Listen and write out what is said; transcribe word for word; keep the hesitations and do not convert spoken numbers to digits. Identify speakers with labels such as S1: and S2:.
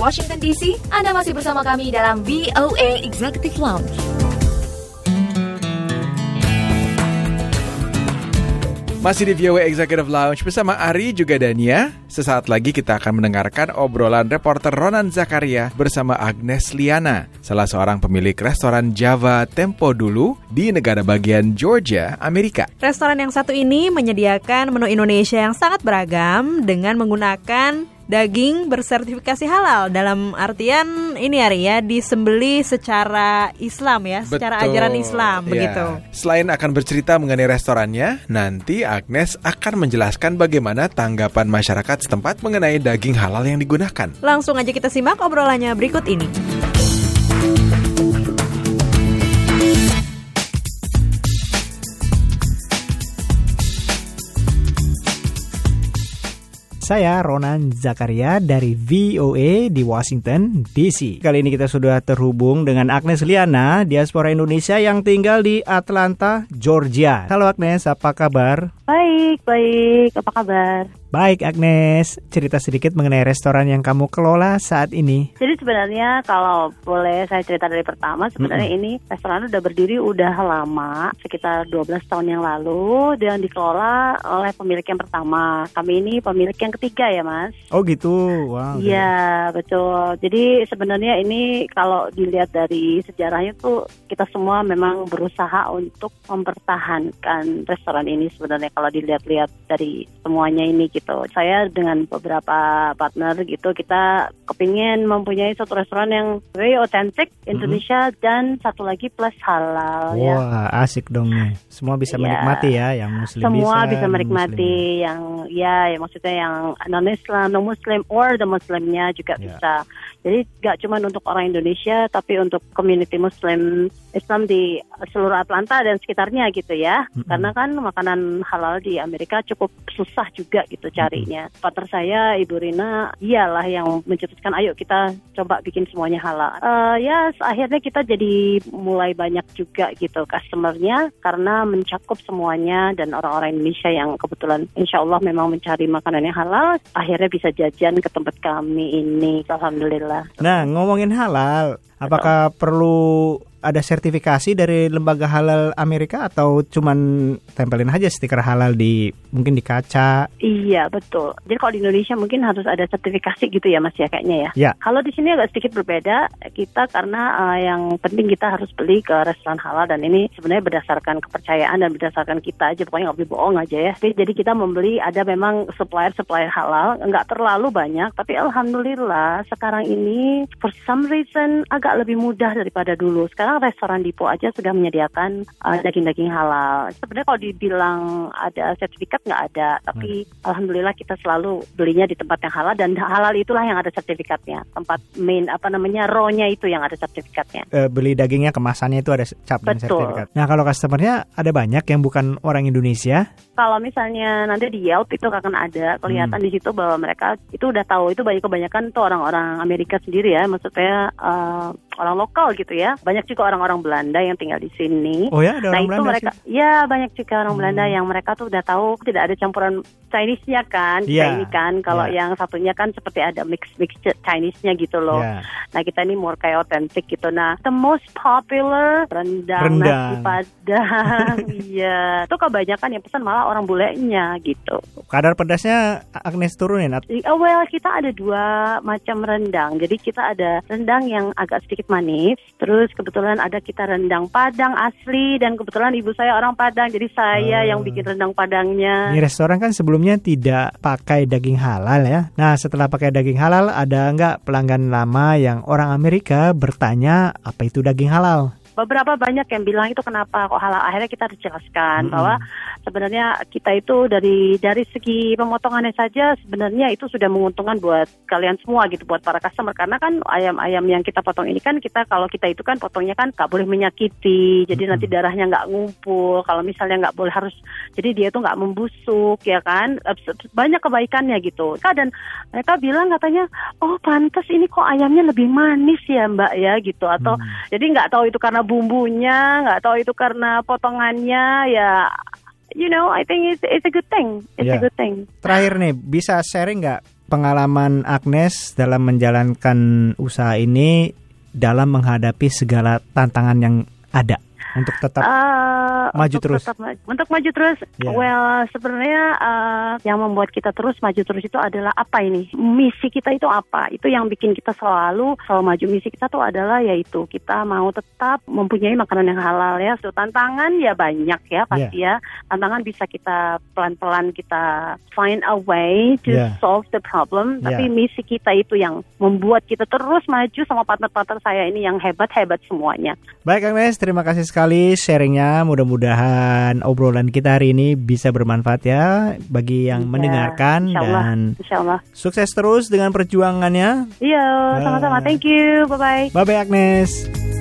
S1: Washington D C, Anda masih bersama kami dalam V O A Executive Lounge.
S2: Masih di V O A Executive Lounge bersama Ari juga Dania. Sesaat lagi kita akan mendengarkan obrolan reporter Ronan Zakaria bersama Agnes Liana, salah seorang pemilik restoran Java Tempo Dulu di negara bagian Georgia, Amerika.
S3: Restoran yang satu ini menyediakan menu Indonesia yang sangat beragam dengan menggunakan daging bersertifikasi halal. Dalam artian ini Ari ya, disembelih secara Islam ya, secara
S2: Betul.
S3: ajaran Islam
S2: Ya.
S3: begitu.
S2: Selain akan bercerita mengenai restorannya, nanti Agnes akan menjelaskan bagaimana tanggapan masyarakat setempat mengenai daging halal yang digunakan.
S3: Langsung aja kita simak obrolannya berikut ini.
S4: Saya Ronan Zakaria dari V O A di Washington D C. Kali ini kita sudah terhubung dengan Agnes Liana, diaspora Indonesia yang tinggal di Atlanta, Georgia. Halo Agnes, apa kabar?
S5: Baik, baik. Apa kabar?
S4: Baik Agnes, cerita sedikit mengenai restoran yang kamu kelola saat ini.
S5: Jadi sebenarnya kalau boleh saya cerita dari pertama, sebenarnya mm-hmm. ini restoran udah berdiri udah lama, sekitar dua belas tahun yang lalu, dan dikelola oleh pemilik yang pertama. Kami ini pemilik yang ketiga ya Mas.
S4: Oh gitu, wow.
S5: Iya, betul. Jadi sebenarnya ini kalau dilihat dari sejarahnya tuh, kita semua memang berusaha untuk mempertahankan restoran ini sebenarnya kalau dilihat-lihat dari semuanya ini gitu. Saya dengan beberapa partner gitu, kita kepingin mempunyai satu restoran yang very authentic Indonesia mm-hmm. dan satu lagi plus halal.
S4: Wah,
S5: ya.
S4: asik dong nih. Semua bisa
S5: ya.
S4: menikmati ya, yang Muslim
S5: Semua
S4: bisa,
S5: bisa menikmati,
S4: Muslim.
S5: yang ya, ya maksudnya yang non-Islam, non-Muslim, or the Muslimnya juga
S4: ya.
S5: bisa. Jadi gak cuma untuk orang Indonesia, tapi untuk community Muslim Islam di seluruh Atlanta dan sekitarnya gitu ya. Mm-hmm. Karena kan makanan halal di Amerika cukup susah juga gitu carinya. Mm-hmm. Partner saya, Ibu Rina, dialah yang mencetuskan, ayo kita coba bikin semuanya halal. Uh, ya akhirnya kita jadi mulai banyak juga gitu customernya, karena mencakup semuanya, dan orang-orang Indonesia yang kebetulan insya Allah memang mencari makanan yang halal, akhirnya bisa jajan ke tempat kami ini. Alhamdulillah.
S4: Nah, ngomongin halal, apakah perlu ada sertifikasi dari lembaga halal Amerika atau cuman tempelin aja stiker halal di mungkin di kaca?
S5: Iya, betul. Jadi kalau di Indonesia mungkin harus ada sertifikasi gitu ya Mas ya kayaknya ya.
S4: Ya.
S5: Kalau di sini agak sedikit berbeda kita, karena uh, yang penting kita harus beli ke restoran halal, dan ini sebenarnya berdasarkan kepercayaan dan berdasarkan kita aja, pokoknya nggak boleh bohong aja ya. Jadi kita membeli, ada memang supplier-supplier halal, nggak terlalu banyak, tapi alhamdulillah sekarang ini for some reason agak lebih mudah daripada dulu. Sekarang restoran Dipo aja sudah menyediakan uh, daging-daging halal. Sebenarnya kalau dibilang ada sertifikat nggak ada, tapi hmm. alhamdulillah kita selalu belinya di tempat yang halal, dan halal itulah yang ada sertifikatnya. Tempat main apa namanya raw-nya itu yang ada sertifikatnya.
S4: E, beli dagingnya kemasannya itu ada cap dan sertifikat. Nah kalau customernya ada banyak yang bukan orang Indonesia?
S5: Kalau misalnya nanti di Yelp itu akan ada kelihatan hmm. di situ bahwa mereka itu udah tahu, itu banyak kebanyakan tuh orang-orang Amerika sendiri ya, maksudnya uh, orang lokal gitu ya. Banyak juga orang-orang Belanda yang tinggal di sini.
S4: Oh ya, ada orang
S5: nah,
S4: Belanda
S5: itu mereka,
S4: sih?
S5: Ya banyak juga orang
S4: hmm.
S5: Belanda yang mereka tuh udah tahu tidak ada campuran Chinese-nya kan. Kita
S4: yeah.
S5: ini kan, kalau
S4: yeah.
S5: yang satunya kan seperti ada mix-mix Chinese-nya gitu loh.
S4: Yeah.
S5: Nah kita ini more kayak authentic gitu. Nah the most popular rendang,
S4: rendang.
S5: nasi padang. Iya, itu kebanyakan yang pesan malah orang bulenya gitu.
S4: Kadar pedasnya Agnes turunin? At-
S5: oh, well, kita ada dua macam rendang. Jadi kita ada rendang yang agak sedikit manis, terus kebetulan ada kita rendang Padang asli, dan kebetulan ibu saya orang Padang, jadi saya uh, yang bikin rendang Padangnya.
S4: Ini restoran kan sebelumnya tidak pakai daging halal ya. Nah setelah pakai daging halal, ada nggak pelanggan lama yang orang Amerika bertanya apa itu daging halal?
S5: Beberapa banyak yang bilang itu kenapa kok halal. Akhirnya kita harus jelaskan mm-hmm. bahwa sebenarnya kita itu dari dari segi pemotongannya saja sebenarnya itu sudah menguntungkan buat kalian semua gitu, buat para customer, karena kan ayam-ayam yang kita potong ini kan kita kalau kita itu kan potongnya kan nggak boleh menyakiti, jadi mm-hmm. nanti darahnya nggak ngumpul. Kalau misalnya nggak boleh harus, jadi dia itu nggak membusuk ya kan, banyak kebaikannya gitu. Dan mereka bilang katanya, oh pantas ini kok ayamnya lebih manis ya mbak ya gitu, atau mm. jadi nggak tahu itu karena bumbunya, nggak tahu itu karena potongannya ya. You know, I think it's, it's a good thing. It's yeah. a good thing.
S4: Terakhir nih, bisa sharing nggak pengalaman Agnes dalam menjalankan usaha ini dalam menghadapi segala tantangan yang ada untuk tetap
S5: uh,
S4: maju
S5: untuk
S4: terus?
S5: Tetap, untuk maju terus,
S4: yeah.
S5: well sebenarnya uh, yang membuat kita terus maju terus itu adalah apa ini? Misi kita itu apa? Itu yang bikin kita selalu selalu maju. Misi kita tuh adalah yaitu kita mau tetap mempunyai makanan yang halal ya. So, tantangan ya banyak ya pasti yeah. ya. Tantangan bisa kita pelan-pelan kita find a way to yeah. solve the problem.
S4: Yeah.
S5: Tapi misi kita itu yang membuat kita terus maju sama partner-partner saya ini yang hebat-hebat semuanya.
S4: Baik Agnes, terima kasih sekali sharingnya. Mudah-mudahan obrolan kita hari ini bisa bermanfaat ya bagi yang ya, mendengarkan.
S5: Insyaallah,
S4: dan
S5: insyaallah.
S4: Sukses terus dengan perjuangannya.
S5: Iya, sama-sama. Thank you. Bye-bye.
S4: Bye-bye Agnes.